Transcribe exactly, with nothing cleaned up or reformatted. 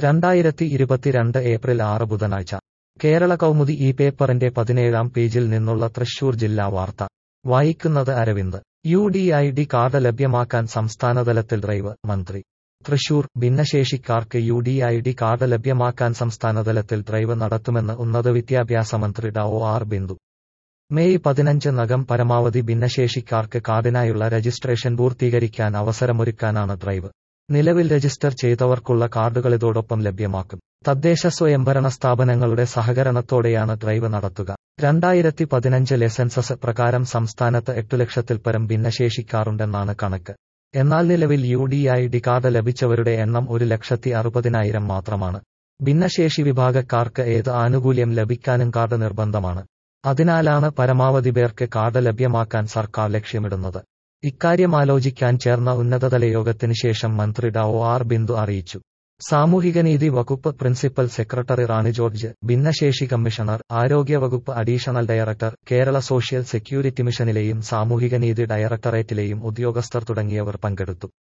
രണ്ടായിരത്തി ഇരുപത്തിരണ്ട് ഏപ്രിൽ ആറ് ബുധനാഴ്ച കേരള കൗമുദി ഈ പേപ്പറിന്റെ പതിനേഴാം പേജിൽ നിന്നുള്ള തൃശൂർ ജില്ലാ വാർത്ത വായിക്കുന്നത് Aravind. U D I D card ലഭ്യമാക്കാൻ സംസ്ഥാനതലത്തിൽ ഡ്രൈവ്. മന്ത്രി തൃശൂർ. ഭിന്നശേഷിക്കാർക്ക് U D I D card ലഭ്യമാക്കാൻ സംസ്ഥാനതലത്തിൽ ഡ്രൈവ് നടത്തുമെന്ന് ഉന്നത വിദ്യാഭ്യാസ മന്ത്രി ഡോ ആർ ബിന്ദു. മെയ് പതിനഞ്ചിനകം പരമാവധി ഭിന്നശേഷിക്കാർക്ക് കാർഡിനായുള്ള രജിസ്ട്രേഷൻ പൂർത്തീകരിക്കാൻ അവസരമൊരുക്കാനാണ് ഡ്രൈവ്. നിലവിൽ രജിസ്റ്റർ ചെയ്തവർക്കുള്ള കാർഡുകളിതോടൊപ്പം ലഭ്യമാക്കും. തദ്ദേശ സ്വയംഭരണ സ്ഥാപനങ്ങളുടെ സഹകരണത്തോടെയാണ് ഡ്രൈവ് നടത്തുക. രണ്ടായിരത്തി പതിനഞ്ചിലെ സെൻസസ് പ്രകാരം സംസ്ഥാനത്ത് എട്ടു ലക്ഷത്തിൽ പരം ഭിന്നശേഷിക്കാരുണ്ടെന്നാണ് കണക്ക്. എന്നാൽ നിലവിൽ U D I D card ലഭിച്ചവരുടെ എണ്ണം ഒരു ലക്ഷത്തി അറുപതിനായിരം മാത്രമാണ്. ഭിന്നശേഷി വിഭാഗക്കാർക്ക് ഏത് ആനുകൂല്യം ലഭിക്കാനും കാർഡ് നിർബന്ധമാണ്. അതിനാലാണ് പരമാവധി പേർക്ക് കാർഡ് ലഭ്യമാക്കാൻ സർക്കാർ ലക്ഷ്യമിടുന്നത്. ഇക്കാര്യമാലോചിക്കാൻ ചേർന്ന ഉന്നതതല യോഗത്തിന് ശേഷം മന്ത്രി ഡോ ആർ ബിന്ദു അറിയിച്ചു. സാമൂഹികനീതി വകുപ്പ് പ്രിൻസിപ്പൽ സെക്രട്ടറി റാണി ജോർജ്, ഭിന്നശേഷി കമ്മീഷണർ, ആരോഗ്യവകുപ്പ് additional director, Kerala social security മിഷനിലെയും സാമൂഹികനീതി ഡയറക്ടറേറ്റിലെയും ഉദ്യോഗസ്ഥർ തുടങ്ങിയവർ പങ്കെടുത്തു.